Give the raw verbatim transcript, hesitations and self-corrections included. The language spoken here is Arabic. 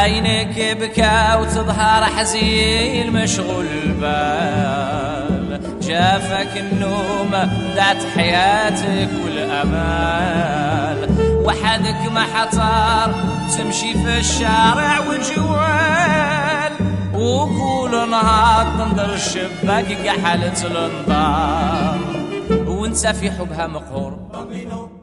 عينك بكى وتظهر حزين مشغول البال، جافك النوم ذات حياتك والأمال، وحدك ما حطار تمشي في الشارع وجوال، وكل نهار تنظر الشباك كحالة الانظار، وانت في حبها مقهور.